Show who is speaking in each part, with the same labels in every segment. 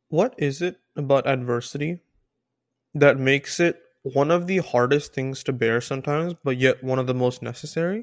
Speaker 1: What is it about adversity that makes it one of the hardest things to bear sometimes, but yet one of the most necessary?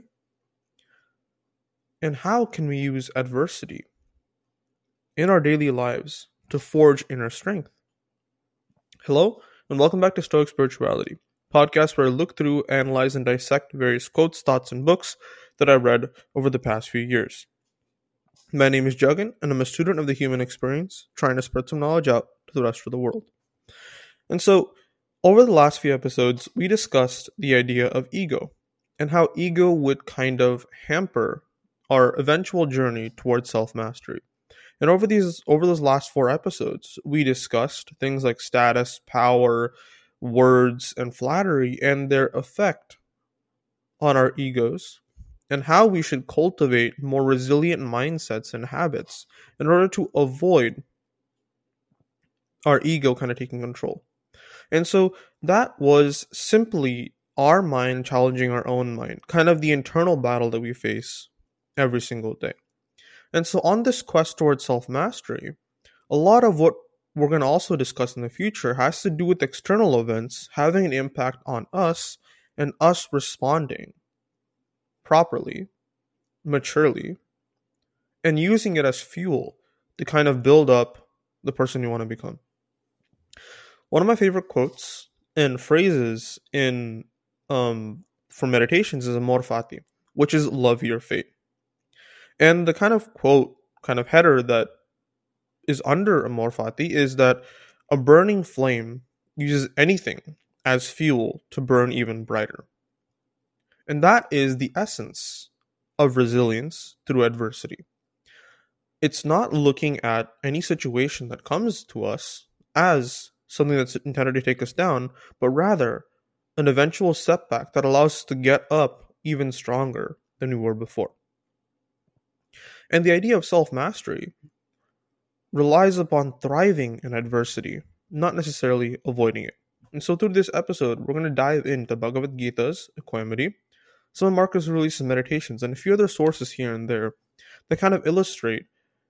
Speaker 1: And how can we use adversity in our daily lives to forge inner strength? Hello, and welcome back to Stoic Spirituality, podcast where I look through, analyze, and dissect various quotes, thoughts, and books that I read over the past few years. My name is Juggin, and I'm a student of the human experience, trying to spread some knowledge out to the rest of the world. And so, over the last few episodes, we discussed the idea of ego and how ego would kind of hamper our eventual journey towards self-mastery. And over those last four episodes, we discussed things like status, power, words, and flattery and their effect on our egos and how we should cultivate more resilient mindsets and habits in order to avoid our ego kind of taking control. And so that was simply our mind challenging our own mind, kind of the internal battle that we face every single day. And so on this quest towards self mastery, a lot of what we're going to also discuss in the future has to do with external events having an impact on us and us responding properly, maturely, and using it as fuel to kind of build up the person you want to become. One of my favorite quotes and phrases in for meditations is amor fati, which is love your fate. And the kind of quote, kind of header that is under amor fati is that a burning flame uses anything as fuel to burn even brighter. And that is the essence of resilience through adversity. It's not looking at any situation that comes to us as something that's intended to take us down, but rather an eventual setback that allows us to get up even stronger than we were before. And the idea of self-mastery relies upon thriving in adversity, not necessarily avoiding it. And so through this episode, we're going to dive into Bhagavad Gita's Equanimity, some of Marcus Aurelius' meditations, and a few other sources here and there that kind of illustrate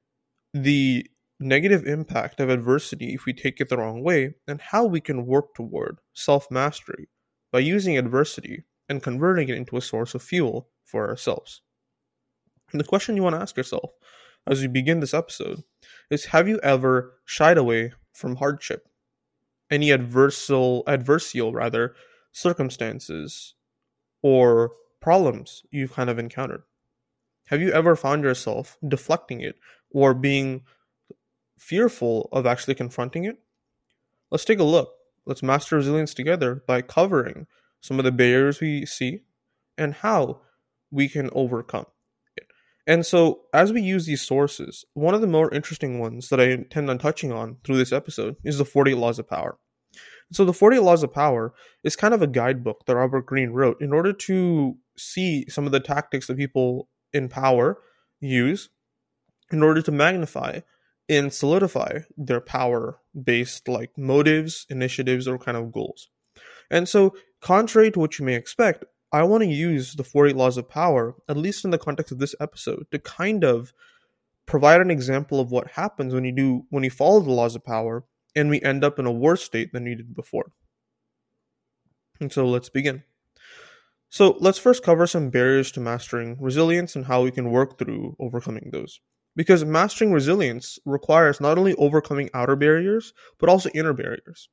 Speaker 1: the negative impact of adversity if we take it the wrong way, and how we can work toward self-mastery by using adversity and converting it into a source of fuel for ourselves. And the question you want to ask yourself as we begin this episode is, have you ever shied away from hardship? Any adversial rather, circumstances or problems you've kind of encountered? Have you ever found yourself deflecting it or being fearful of actually confronting it? Let's take a look. Let's master resilience together by covering some of the barriers we see and how we can overcome it. And so, as we use these sources, one of the more interesting ones that I intend on touching on through this episode is the 48 Laws of Power. So, the 48 Laws of Power is kind of a guidebook that Robert Greene wrote in order to see some of the tactics that people in power use in order to magnify and solidify their power based like motives, initiatives, or kind of goals. And so, contrary to what you may expect, I want to use the 48 Laws of Power, at least in the context of this episode, to kind of provide an example of what happens when you follow the laws of power and we end up in a worse state than we did before. And so let's begin. So let's first cover some barriers to mastering resilience and how we can work through overcoming those. Because mastering resilience requires not only overcoming outer barriers, but also inner barriers.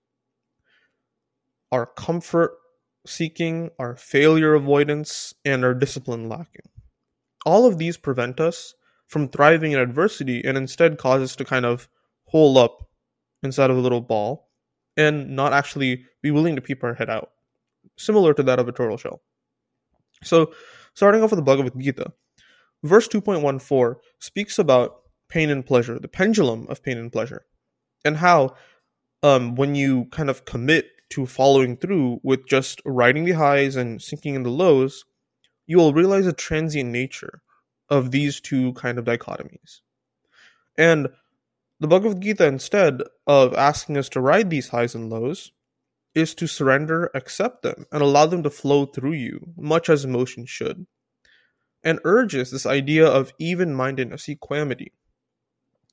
Speaker 1: Our comfort seeking, our failure avoidance, and our discipline lacking. All of these prevent us from thriving in adversity and instead cause us to kind of hole up inside of a little ball and not actually be willing to peep our head out, similar to that of a turtle shell. So, starting off with the Bhagavad Gita, verse 2.14 speaks about pain and pleasure, the pendulum of pain and pleasure, and how when you kind of commit to following through with just riding the highs and sinking in the lows, you will realize the transient nature of these two kind of dichotomies. And the Bhagavad Gita, instead of asking us to ride these highs and lows, is to surrender, accept them, and allow them to flow through you, much as emotion should, and urges this idea of even-mindedness, equanimity,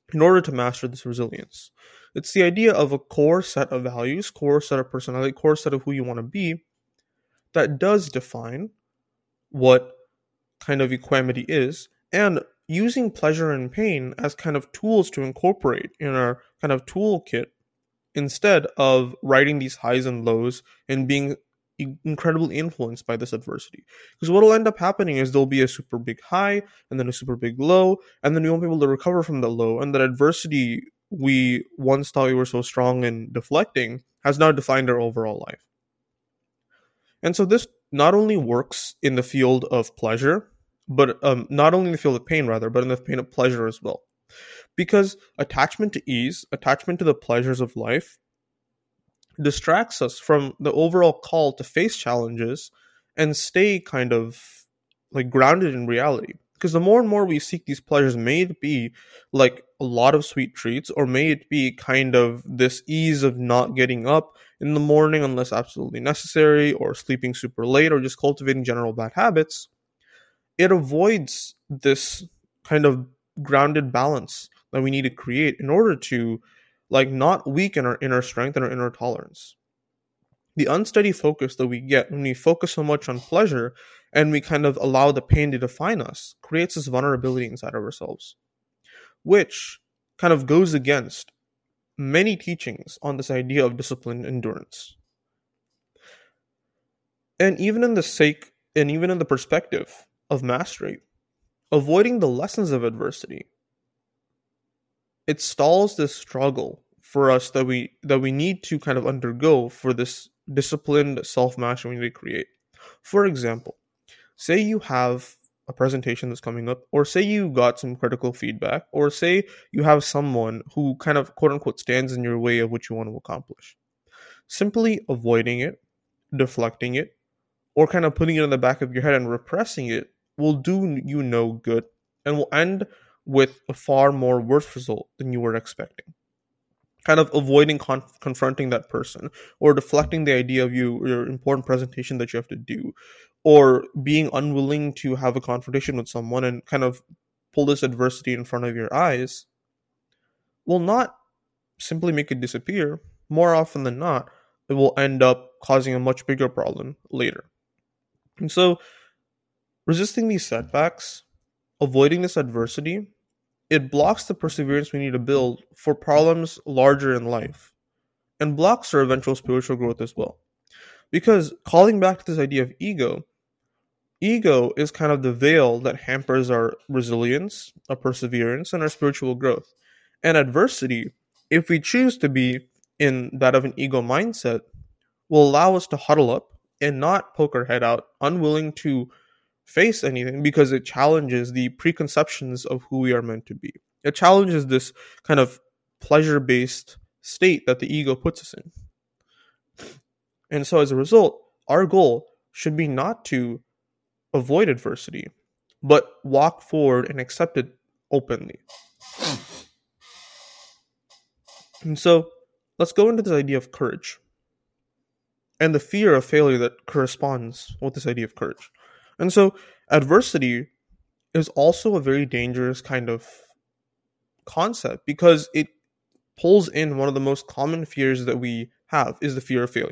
Speaker 1: in order to master this resilience. It's the idea of a core set of values, core set of personality, core set of who you want to be that does define what kind of equanimity is, and using pleasure and pain as kind of tools to incorporate in our kind of toolkit instead of riding these highs and lows and being incredibly influenced by this adversity. Because what will end up happening is there'll be a super big high and then a super big low, and then we won't be able to recover from the low, and that adversity we once thought we were so strong in deflecting has now defined our overall life. And so this not only works in the field of pleasure, but not only in the field of pain, rather, but in the pain of pleasure as well. Because attachment to ease, attachment to the pleasures of life, distracts us from the overall call to face challenges and stay kind of like grounded in reality. Because the more and more we seek these pleasures, may it be like a lot of sweet treats, or may it be kind of this ease of not getting up in the morning unless absolutely necessary, or sleeping super late, or just cultivating general bad habits, it avoids this kind of grounded balance that we need to create in order to like not weaken our inner strength and our inner tolerance. The unsteady focus that we get when we focus so much on pleasure and we kind of allow the pain to define us creates this vulnerability inside of ourselves, which kind of goes against many teachings on this idea of disciplined endurance. And even in the perspective of mastery, avoiding the lessons of adversity, it stalls this struggle for us that we need to kind of undergo for this disciplined self-mastery we need to create. For example, say you have a presentation that's coming up, or say you got some critical feedback, or say you have someone who kind of quote unquote stands in your way of what you want to accomplish. Simply avoiding it, deflecting it, or kind of putting it in the back of your head and repressing it will do you no good and will end with a far more worse result than you were expecting. Kind of avoiding confronting that person, or deflecting the idea of your important presentation that you have to do, or being unwilling to have a confrontation with someone and kind of pull this adversity in front of your eyes, will not simply make it disappear. More often than not, it will end up causing a much bigger problem later. And so, resisting these setbacks, avoiding this adversity, it blocks the perseverance we need to build for problems larger in life, and blocks our eventual spiritual growth as well. Because calling back to this idea of ego is kind of the veil that hampers our resilience, our perseverance, and our spiritual growth. And adversity, if we choose to be in that of an ego mindset, will allow us to huddle up and not poke our head out, unwilling to face anything because it challenges the preconceptions of who we are meant to be. It challenges this kind of pleasure-based state that the ego puts us in. And so as a result, our goal should be not to avoid adversity, but walk forward and accept it openly. And so let's go into this idea of courage and the fear of failure that corresponds with this idea of courage. And so adversity is also a very dangerous kind of concept because it pulls in one of the most common fears that we have is the fear of failure.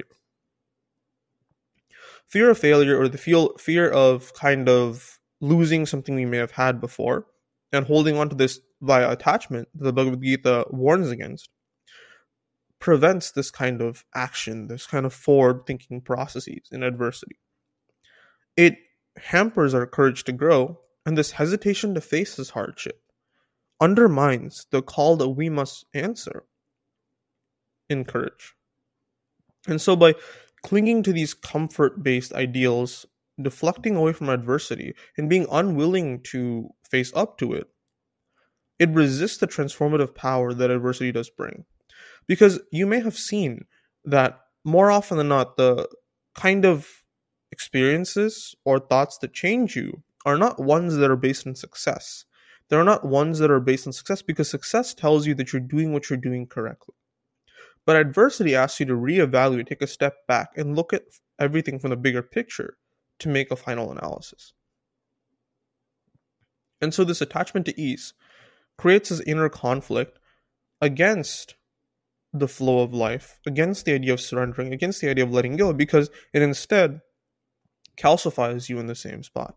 Speaker 1: Fear of failure, or the fear of kind of losing something we may have had before and holding on to this via attachment that the Bhagavad Gita warns against, prevents this kind of action, this kind of forward-thinking processes in adversity. It hampers our courage to grow, and this hesitation to face this hardship undermines the call that we must answer in courage. And so by clinging to these comfort-based ideals, deflecting away from adversity, and being unwilling to face up to it, it resists the transformative power that adversity does bring. Because you may have seen that more often than not, the kind of experiences or thoughts that change you are not ones that are based on success. They're not ones that are based on success because success tells you that you're doing what you're doing correctly. But adversity asks you to reevaluate, take a step back, and look at everything from the bigger picture to make a final analysis. And so this attachment to ease, creates this inner conflict against the flow of life, against the idea of surrendering, against the idea of letting go, because it instead calcifies you in the same spot.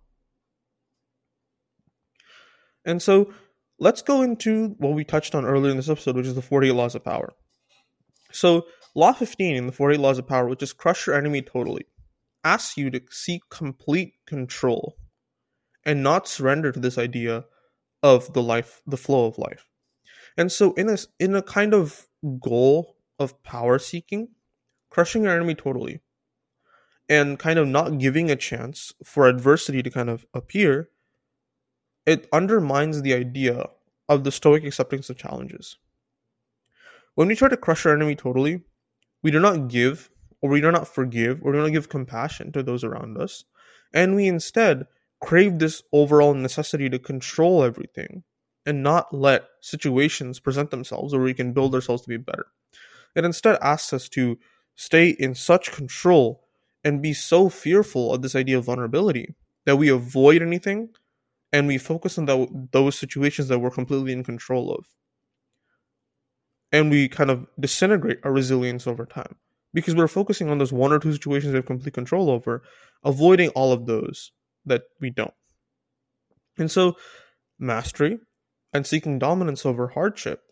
Speaker 1: And so let's go into what we touched on earlier in this episode, which is the 48 laws of power. So law 15 in the 48 laws of power, which is crush your enemy totally, asks you to seek complete control and not surrender to this idea of the flow of life. And so in a kind of goal of power seeking, crushing your enemy totally and kind of not giving a chance for adversity to kind of appear, it undermines the idea of the Stoic acceptance of challenges. When we try to crush our enemy totally, we do not give, or we do not forgive, or we do not give compassion to those around us, and we instead crave this overall necessity to control everything and not let situations present themselves where we can build ourselves to be better. It instead asks us to stay in such control and be so fearful of this idea of vulnerability that we avoid anything and we focus on those situations that we're completely in control of. And we kind of disintegrate our resilience over time because we're focusing on those one or two situations we have complete control over, avoiding all of those that we don't. And so mastery and seeking dominance over hardship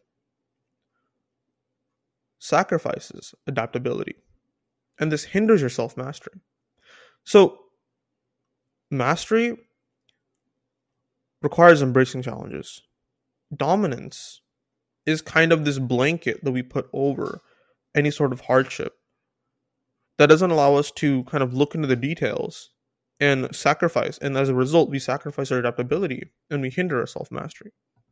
Speaker 1: sacrifices adaptability. And this hinders your self-mastery. So mastery requires embracing challenges. Dominance is kind of this blanket that we put over any sort of hardship that doesn't allow us to kind of look into the details and sacrifice. And as a result, we sacrifice our adaptability and we hinder our self-mastery.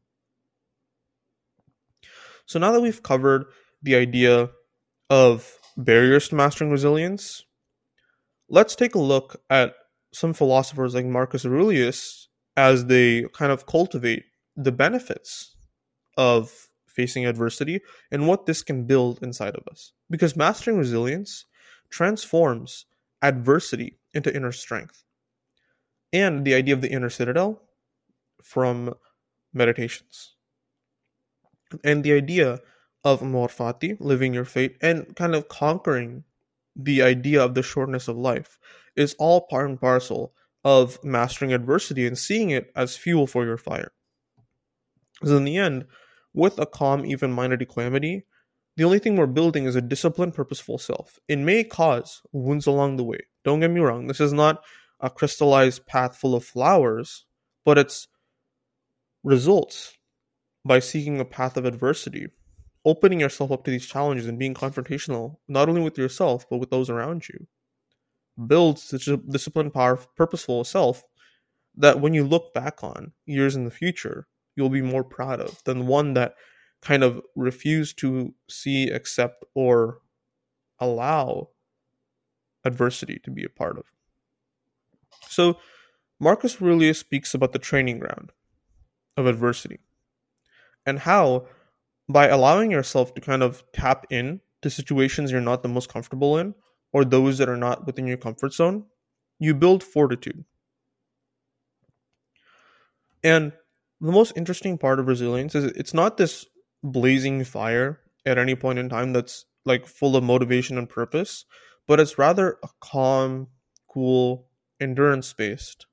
Speaker 1: So now that we've covered the idea of barriers to mastering resilience, let's take a look at some philosophers like Marcus Aurelius as they kind of cultivate the benefits of facing adversity and what this can build inside of us. Because mastering resilience transforms adversity into inner strength. And the idea of the inner citadel from Meditations. And the idea of amor fati, living your fate, and kind of conquering the idea of the shortness of life is all part and parcel of mastering adversity and seeing it as fuel for your fire. Because in the end, with a calm, even-minded equanimity, the only thing we're building is a disciplined, purposeful self. It may cause wounds along the way. Don't get me wrong. This is not a crystallized path full of flowers, but it's results by seeking a path of adversity, opening yourself up to these challenges and being confrontational, not only with yourself, but with those around you. Builds such a disciplined, powerful, purposeful self that when you look back on years in the future, you'll be more proud of than one that kind of refused to see, accept, or allow adversity to be a part of. So Marcus Aurelius speaks about the training ground of adversity and how by allowing yourself to kind of tap in to situations you're not the most comfortable in or those that are not within your comfort zone, you build fortitude. And the most interesting part of resilience is it's not this blazing fire at any point in time that's like full of motivation and purpose, but it's rather a calm, cool, endurance-based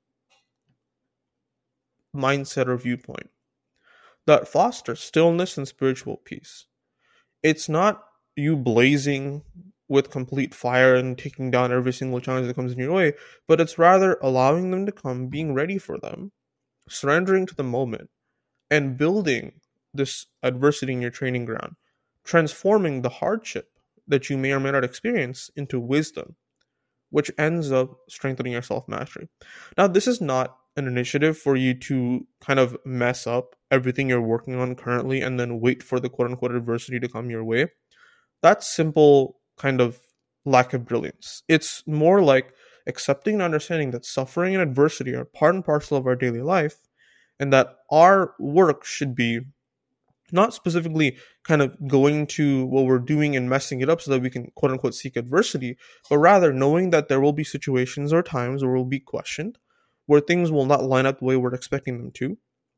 Speaker 1: mindset or viewpoint that fosters stillness and spiritual peace. It's not you blazing with complete fire and taking down every single challenge that comes in your way, but it's rather allowing them to come, being ready for them, surrendering to the moment, and building this adversity in your training ground, transforming the hardship that you may or may not experience into wisdom, which ends up strengthening your self-mastery. Now, this is not an initiative for you to kind of mess up everything you're working on currently and then wait for the quote-unquote adversity to come your way. That's simple kind of lack of brilliance. It's more like accepting and understanding that suffering and adversity are part and parcel of our daily life, and that our work should be not specifically kind of going to what we're doing and messing it up so that we can quote unquote seek adversity, but rather knowing that there will be situations or times where we'll be questioned, where things will not line up the way we're expecting them to,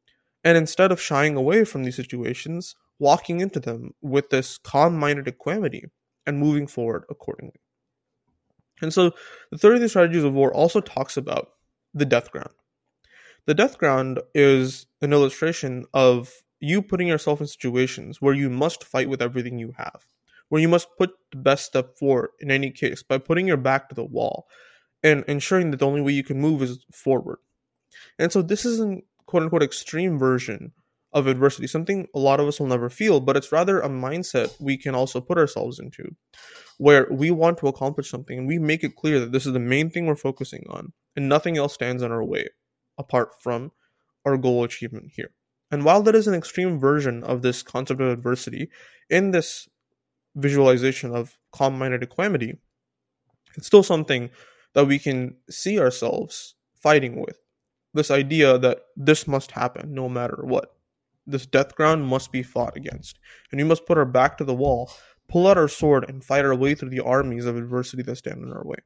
Speaker 1: And instead of shying away from these situations, walking into them with this calm minded equanimity and moving forward accordingly. And so the 33 Strategies of War also talks about the death ground. The death ground is an illustration of you putting yourself in situations where you must fight with everything you have, where you must put the best step forward in any case by putting your back to the wall and ensuring that the only way you can move is forward. And so this is an quote unquote extreme version of adversity, something a lot of us will never feel, but it's rather a mindset we can also put ourselves into, where we want to accomplish something and we make it clear that this is the main thing we're focusing on and nothing else stands in our way apart from our goal achievement here. And while that is an extreme version of this concept of adversity, in this visualization of calm-minded equanimity, it's still something that we can see ourselves fighting with. This idea that this must happen no matter what. This death ground must be fought against. And we must put our back to the wall, pull out our sword, and fight our way through the armies of adversity that stand in our way.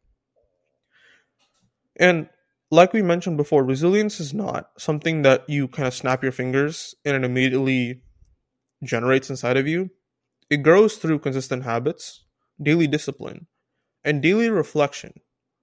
Speaker 1: And like we mentioned before, resilience is not something that you kind of snap your fingers and it immediately generates inside of you. It grows through consistent habits, daily discipline, and daily reflection.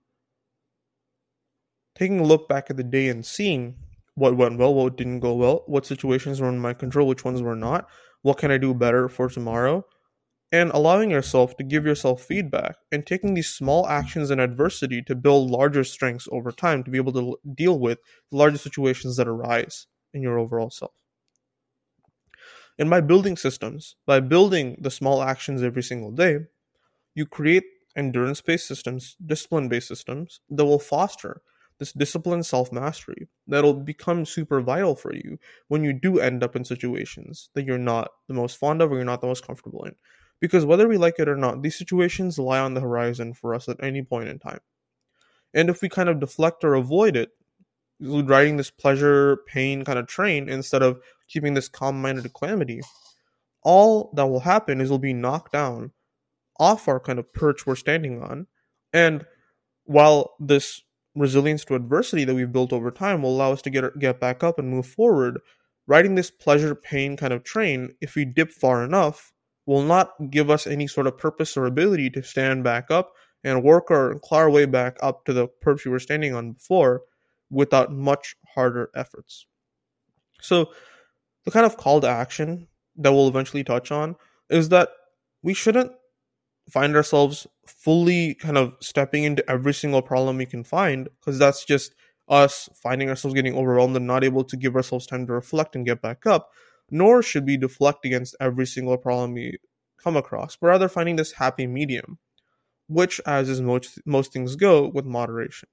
Speaker 1: Taking a look back at the day and seeing what went well, what didn't go well, what situations were in my control, which ones were not, what can I do better for tomorrow, and allowing yourself to give yourself feedback and taking these small actions in adversity to build larger strengths over time to be able to deal with the larger situations that arise in your overall self. And by building systems, by building the small actions every single day, you create endurance-based systems, discipline-based systems that will foster this disciplined self-mastery that'll become super vital for you when you do end up in situations that you're not the most fond of or you're not the most comfortable in. Because whether we like it or not, these situations lie on the horizon for us at any point in time. And if we kind of deflect or avoid it, riding this pleasure, pain kind of train instead of keeping this calm-minded equanimity, all that will happen is we'll be knocked down off our kind of perch we're standing on. And while this resilience to adversity that we've built over time will allow us to get back up and move forward, riding this pleasure pain kind of train, if we dip far enough, will not give us any sort of purpose or ability to stand back up and work or claw our way back up to the perch we were standing on before without much harder efforts. So the kind of call to action that we'll eventually touch on is that we shouldn't find ourselves fully kind of stepping into every single problem we can find, because that's just us finding ourselves getting overwhelmed and not able to give ourselves time to reflect and get back up. Nor should we deflect against every single problem we come across, but rather finding this happy medium, which, as is most things go, with moderation.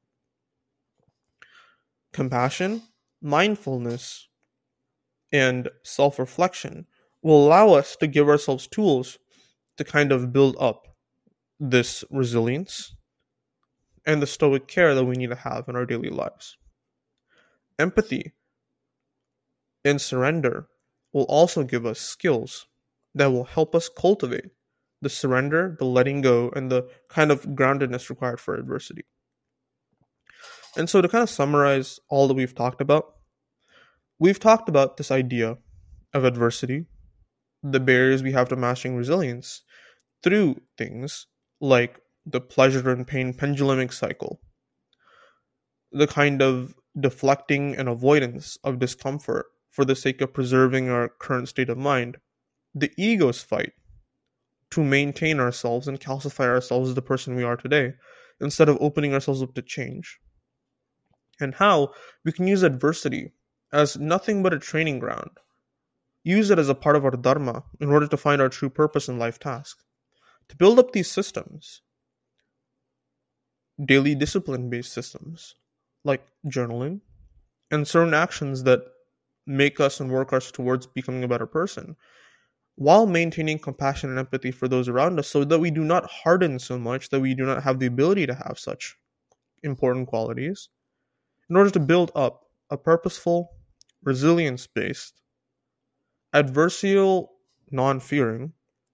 Speaker 1: Compassion, mindfulness, and self-reflection will allow us to give ourselves tools to kind of build up this resilience and the stoic care that we need to have in our daily lives. Empathy and surrender will also give us skills that will help us cultivate the surrender, the letting go, and the kind of groundedness required for adversity. And so to kind of summarize all that we've talked about this idea of adversity, the barriers we have to mastering resilience through things like the pleasure and pain pendulumic cycle, the kind of deflecting and avoidance of discomfort for the sake of preserving our current state of mind, the ego's fight to maintain ourselves and calcify ourselves as the person we are today, instead of opening ourselves up to change, and how we can use adversity as nothing but a training ground, use it as a part of our dharma in order to find our true purpose in life task, to build up these systems, daily discipline-based systems, like journaling, and certain actions that make us and work us towards becoming a better person, while maintaining compassion and empathy for those around us so that we do not harden so much that we do not have the ability to have such important qualities, in order to build up a purposeful, resilience-based, adversarial, non-fearing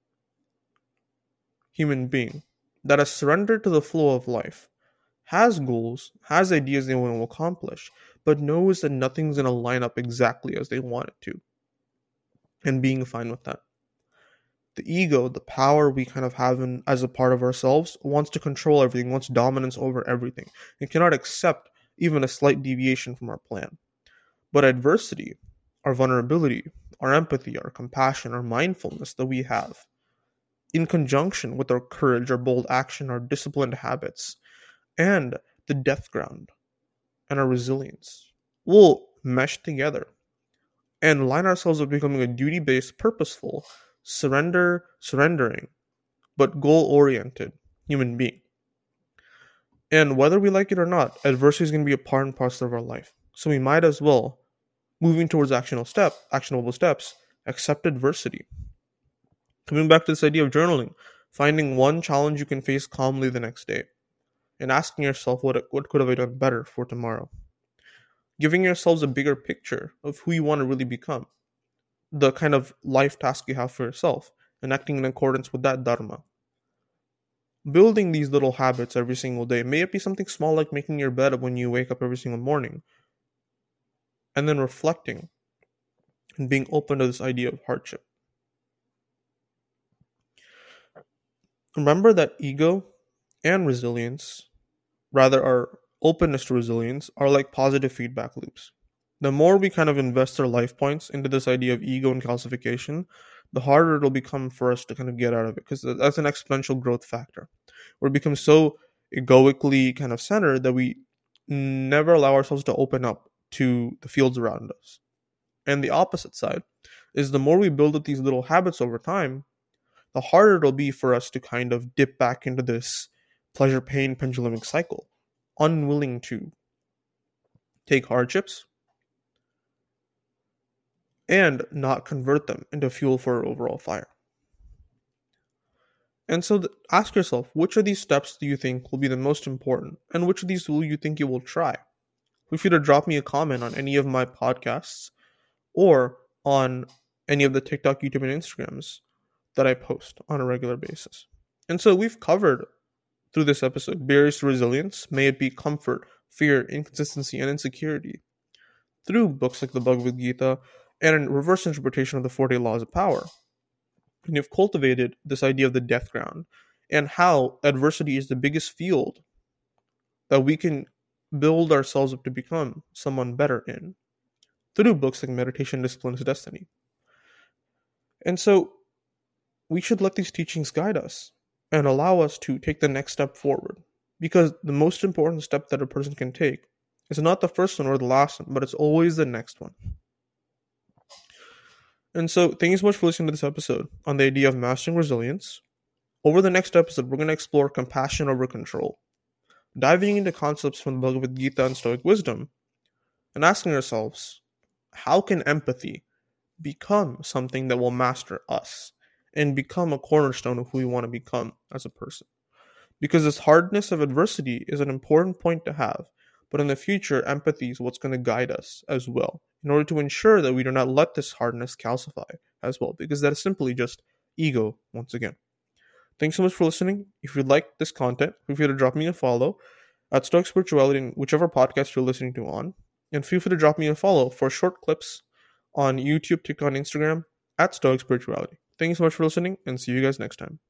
Speaker 1: human being that has surrendered to the flow of life, has goals, has ideas they want to accomplish, but knows that nothing's going to line up exactly as they want it to, and being fine with that. The ego, the power we kind of have as a part of ourselves, wants to control everything, wants dominance over everything, and cannot accept even a slight deviation from our plan. But adversity, our vulnerability, our empathy, our compassion, our mindfulness that we have, in conjunction with our courage, our bold action, our disciplined habits, and the depth ground and our resilience, will mesh together and line ourselves up becoming a duty-based, purposeful, surrendering, but goal-oriented human being. And whether we like it or not, adversity is going to be a part and parcel of our life. So we might as well, moving towards actionable steps, accept adversity. Coming back to this idea of journaling, finding one challenge you can face calmly the next day, and asking yourself what could have I done better for tomorrow. Giving yourselves a bigger picture of who you want to really become, the kind of life task you have for yourself, and acting in accordance with that dharma. Building these little habits every single day. May it be something small like making your bed when you wake up every single morning, and then reflecting and being open to this idea of hardship. Remember that ego and resilience, rather our openness to resilience, are like positive feedback loops. The more we kind of invest our life points into this idea of ego and calcification, the harder it'll become for us to kind of get out of it, because that's an exponential growth factor, where it becomes so egoically kind of centered that we never allow ourselves to open up to the fields around us. And the opposite side is the more we build up these little habits over time, the harder it'll be for us to kind of dip back into this pleasure-pain pendulum cycle, unwilling to take hardships and not convert them into fuel for our overall fire. And so ask yourself, which of these steps do you think will be the most important, and which of these will you think you will try? Feel free to drop me a comment on any of my podcasts or on any of the TikTok, YouTube, and Instagrams that I post on a regular basis. And so we've covered through this episode barriers to resilience, may it be comfort, fear, inconsistency, and insecurity, through books like the Bhagavad Gita and a reverse interpretation of the 40 Laws of Power. And you've cultivated this idea of the death ground and how adversity is the biggest field that we can build ourselves up to become someone better in, through books like Meditation, Discipline is Destiny. And so we should let these teachings guide us and allow us to take the next step forward, because the most important step that a person can take is not the first one or the last one, but it's always the next one. And so thank you so much for listening to this episode on the idea of mastering resilience. Over the next episode, we're going to explore compassion over control, diving into concepts from the Bhagavad Gita and Stoic wisdom, and asking ourselves, how can empathy become something that will master us and become a cornerstone of who we want to become as a person? Because this hardness of adversity is an important point to have, but in the future, empathy is what's going to guide us as well, in order to ensure that we do not let this hardness calcify as well, because that is simply just ego once again. Thanks so much for listening. If you like this content, feel free to drop me a follow at Stoic Spirituality in whichever podcast you're listening to on, and feel free to drop me a follow for short clips on YouTube, TikTok, and Instagram at Stoic Spirituality. Thank you so much for listening, and see you guys next time.